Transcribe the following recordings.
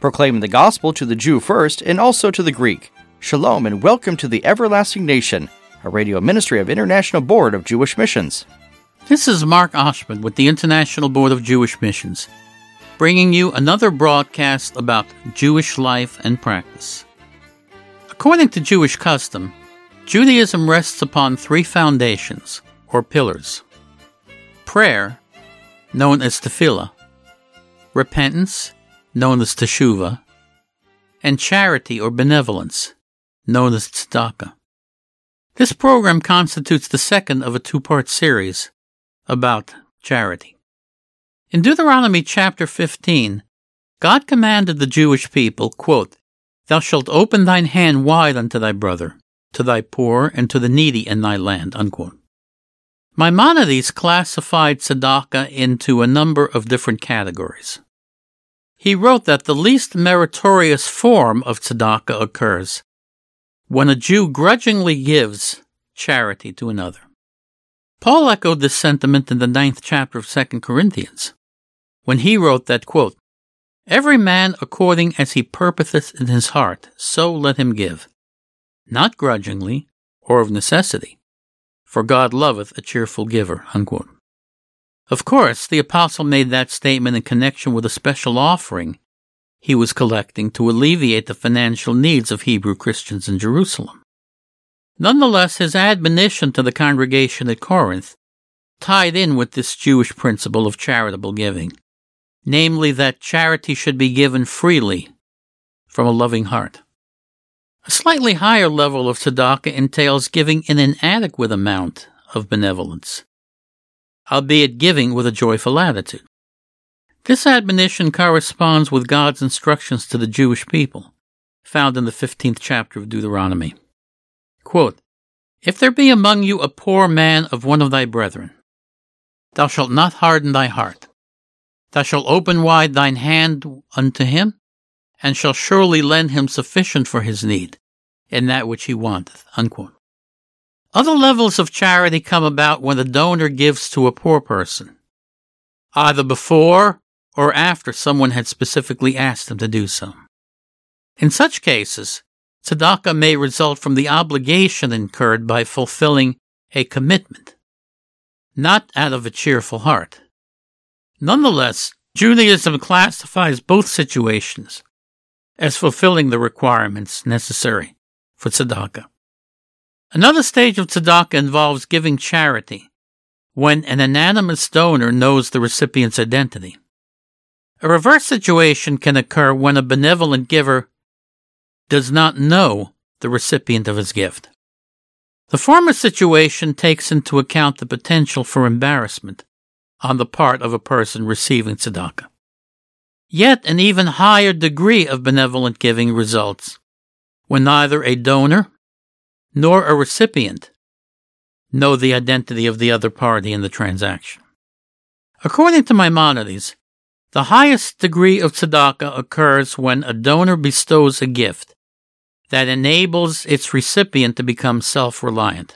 proclaiming the gospel to the Jew first and also to the Greek. Shalom and welcome to the Everlasting Nation, a radio ministry of International Board of Jewish Missions. This is Mark Oshman with the International Board of Jewish Missions, bringing you another broadcast about Jewish life and practice. According to Jewish custom, Judaism rests upon three foundations, or pillars: prayer, known as tefillah; repentance, known as teshuvah; and charity or benevolence, known as tzedakah. This program constitutes the second of a two-part series about charity. In Deuteronomy chapter 15, God commanded the Jewish people, quote, "Thou shalt open thine hand wide unto thy brother, to thy poor, and to the needy in thy land," unquote. Maimonides classified tzedakah into a number of different categories. He wrote that the least meritorious form of tzedakah occurs when a Jew grudgingly gives charity to another. Paul echoed this sentiment in the 9th chapter of 2 Corinthians, when he wrote that, quote, "Every man according as he purposeth in his heart, so let him give, not grudgingly or of necessity, for God loveth a cheerful giver," unquote. Of course, the apostle made that statement in connection with a special offering he was collecting to alleviate the financial needs of Hebrew Christians in Jerusalem. Nonetheless, his admonition to the congregation at Corinth tied in with this Jewish principle of charitable giving, namely that charity should be given freely from a loving heart. A slightly higher level of tzedakah entails giving an inadequate amount of benevolence, albeit giving with a joyful attitude. This admonition corresponds with God's instructions to the Jewish people, found in the 15th chapter of Deuteronomy. Quote, "If there be among you a poor man of one of thy brethren, thou shalt not harden thy heart. Thou shalt open wide thine hand unto him, and shalt surely lend him sufficient for his need, in that which he wanteth," unquote. Other levels of charity come about when the donor gives to a poor person, either before or after someone had specifically asked him to do so. In such cases, tzedakah may result from the obligation incurred by fulfilling a commitment, not out of a cheerful heart. Nonetheless, Judaism classifies both situations as fulfilling the requirements necessary for tzedakah. Another stage of tzedakah involves giving charity when an anonymous donor knows the recipient's identity. A reverse situation can occur when a benevolent giver does not know the recipient of his gift. The former situation takes into account the potential for embarrassment on the part of a person receiving tzedakah. Yet an even higher degree of benevolent giving results when neither a donor nor a recipient know the identity of the other party in the transaction. According to Maimonides, the highest degree of tzedakah occurs when a donor bestows a gift that enables its recipient to become self-reliant.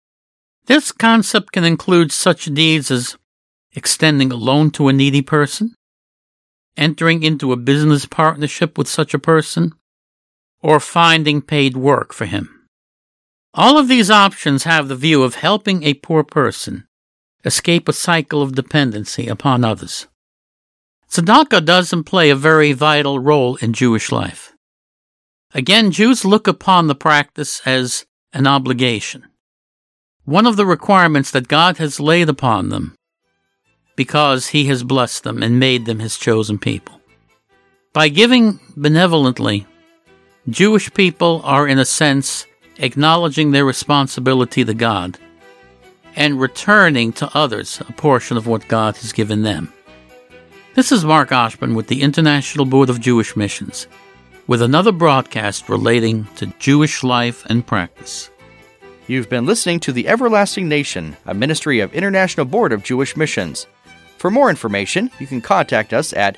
This concept can include such deeds as extending a loan to a needy person, entering into a business partnership with such a person, or finding paid work for him. All of these options have the view of helping a poor person escape a cycle of dependency upon others. Tzedakah doesn't play a very vital role in Jewish life. Again, Jews look upon the practice as an obligation, one of the requirements that God has laid upon them because He has blessed them and made them His chosen people. By giving benevolently, Jewish people are, in a sense, acknowledging their responsibility to God and returning to others a portion of what God has given them. This is Mark Oshman with the International Board of Jewish Missions, with another broadcast relating to Jewish life and practice. You've been listening to The Everlasting Nation, a ministry of International Board of Jewish Missions. For more information, you can contact us at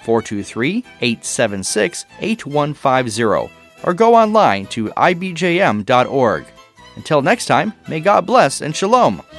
423-876-8150 or go online to ibjm.org. Until next time, may God bless and shalom.